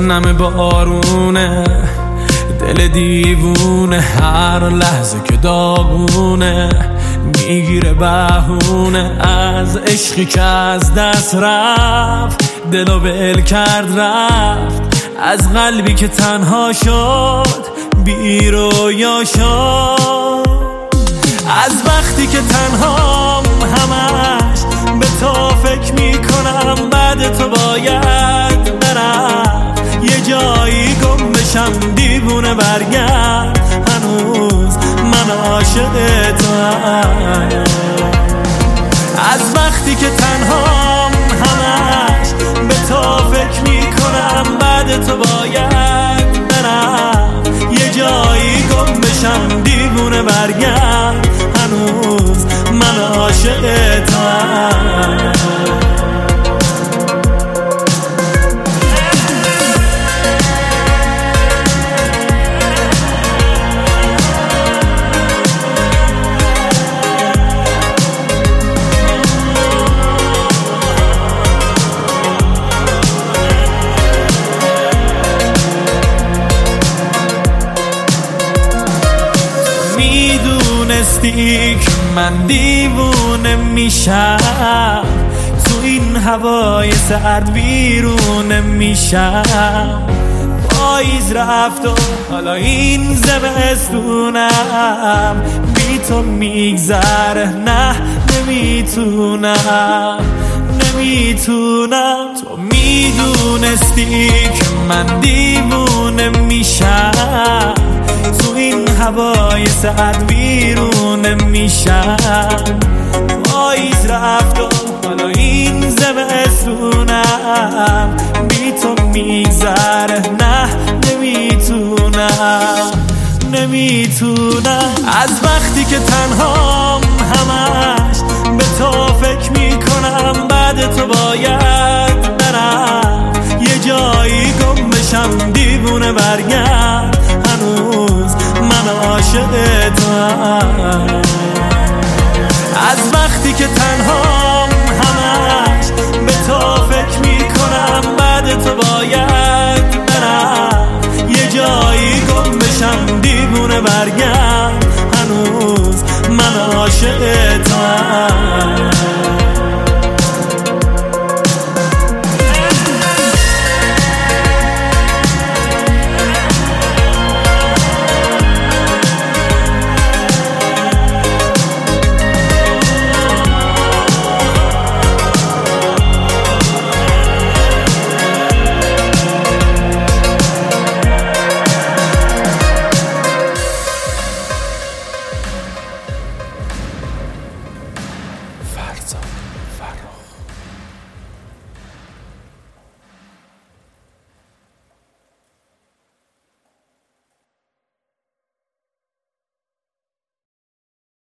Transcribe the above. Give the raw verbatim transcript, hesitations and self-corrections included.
نم بارونه، دل دیوونه هر لحظه که داغونه، میگیره بهونه از عشقی که از دست رفت، دلو ول کرد رفت، از قلبی که تنها شد بی رویا شد، از وقتی که تنهام همش به تو فکر میکنم، بعد تو باید برم یه جایی گم بشم، دیوونه برگرد هنوز من عاشق توام، از وقتی که تنهام همش به تو فکر میکنم، بعد تو باید برم یه جایی گم بشم، دیوونه برگرد هنوز من عاشق توام. میدونستی که من دیوونه میشم، تو این هوای سرد ویرونه میشم، پاییز رفت و حالا این زمستونم بی تو میگذره، نه نمیتونم نمیتونم. تو میدونستی که من دیوونه میشم، تو این هوای سرد ویرونه میشم، پاییز رفت و حالا این زمستونم بی تو میگذره، نه نمیتونم نمیتونم. از وقتی که تنهام همش به تو فکر میکنم، بعد تو باید برم یه جایی گم بشم، دیوونه برگرد هنوز من عاشق توام، از وقتی که تنهام همش به تو فکر میکنم، بعد تو باید برم یه جایی گم بشم، دیوونه برگرد هنوز من عاشق توام.